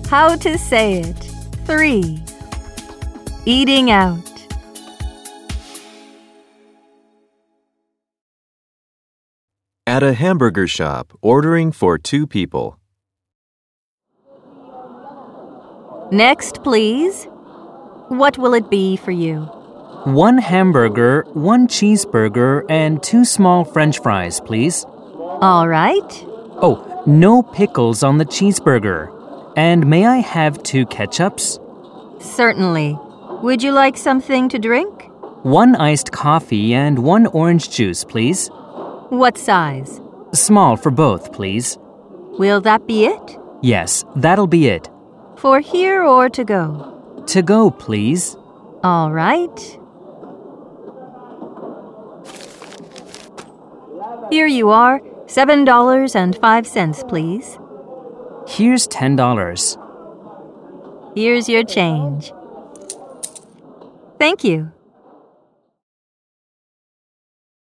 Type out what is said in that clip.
How to say it. 3. Eating out. At a hamburger shop, ordering for 2 people. Next, please. What will it be for you? 1 hamburger, 1 cheeseburger, and 2 small French fries, please. All right. Oh, no pickles on the cheeseburger. And may I have 2 ketchups? Certainly. Would you like something to drink? 1 iced coffee and 1 orange juice, please. What size? Small for both, please. Will that be it? Yes, that'll be it. For here or to go? To go, please. All right. Here you are, $7.05, please. Here's $10. Here's your change. Thank you.